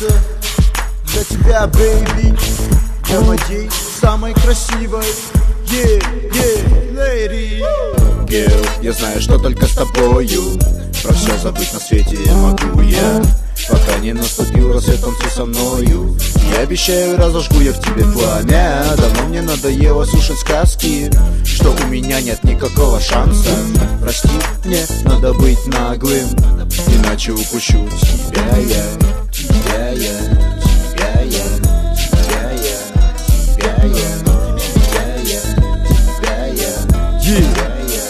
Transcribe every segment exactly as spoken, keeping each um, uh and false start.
Это для тебя, бэйби, для моей самой красивой, yeah, yeah, lady. Girl, я знаю, что только с тобою про все забыть на свете могу я. Пока не наступил рассвет, танцуй со мною. Я обещаю, разожгу я в тебе пламя. Давно мне надоело слушать сказки, что у меня нет никакого шанса. Прости, мне надо быть наглым, иначе упущу тебя я, тебя я, тебя я, тебя я, тебя я, тебя я, тебя я, тебя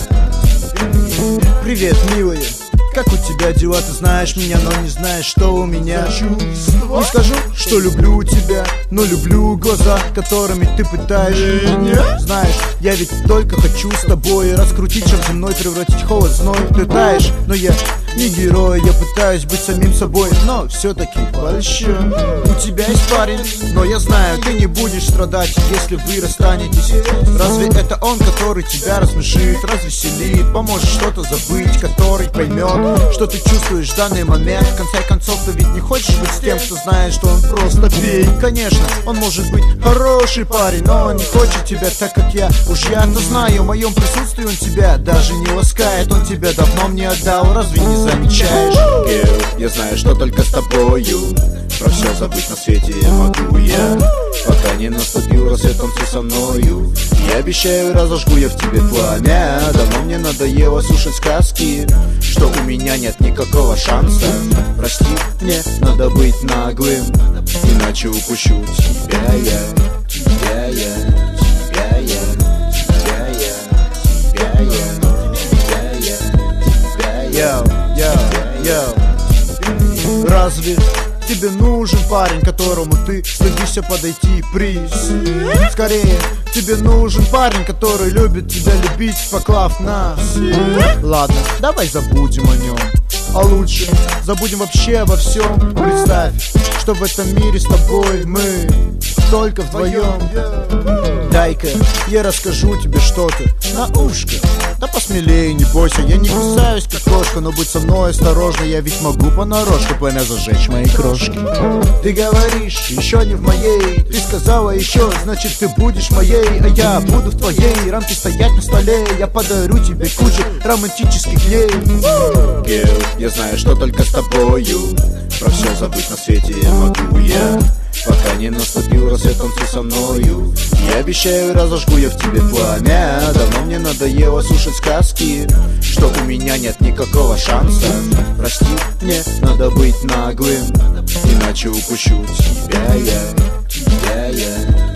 я. Привет, милая. Как у тебя дела? Ты знаешь меня, но не знаешь, что у меня. Не скажу, что люблю тебя, но люблю глаза, которыми ты пытаешь меня. Знаешь, я ведь только хочу с тобой раскрутить шар земной, превратить холод в зной. Ты таешь, но я не герой, я пытаюсь быть самим собой, но все-таки большой. У тебя есть парень, но я знаю, ты не будешь страдать, если вы расстанетесь. Разве это он, который тебя рассмешит, развеселит, поможет что-то забыть, который поймет, что ты чувствуешь в данный момент? В конце концов, ты ведь не хочешь быть с тем, кто знает, что он просто фей. Конечно, он может быть хороший парень, но он не хочет тебя так, как я. Уж я-то знаю, в моем присутствии он тебя даже не ласкает. Он тебя давно мне отдал, разве не замечаешь? Girl, я знаю, что только с тобою про все забыть на свете могу я. Пока не наступил рассвет, танцуй со мною. Я обещаю, разожгу я в тебе пламя. Давно мне надоело слушать сказки, что у меня нет никакого шанса. Прости, мне надо быть наглым, иначе упущу тебя я, тебя я, тебя я, тебя я, тебя я, тебя я, тебя я, Йоу, йоу, йоу. Разве тебе нужен парень, которому ты стыдишься подойти и приз? Скорее, тебе нужен парень, который любит тебя любить, поклав нас. Ладно, давай забудем о нем, а лучше забудем вообще обо всем. Представь, что в этом мире с тобой мы только вдвоем. Дай-ка я расскажу тебе что-то на ушко. Да посмелее, не бойся, я не кусаюсь как кошка, но будь со мной осторожна, я ведь могу понарошку пламя зажечь мои крошки. Ты говоришь, еще не в моей, ты сказала еще, значит ты будешь моей, а я буду в твоей. Рамки стоять на столе, я подарю тебе кучу романтических дней. Girl, я знаю, что только с тобою про все забыть на свете могу я. Пока не наступил рассвет, танцуй со мною. Я обещаю, разожгу я в тебе пламя. Давно мне надоело слушать сказки, что у меня нет никакого шанса. Прости, мне надо быть наглым, иначе упущу тебя я, тебя я.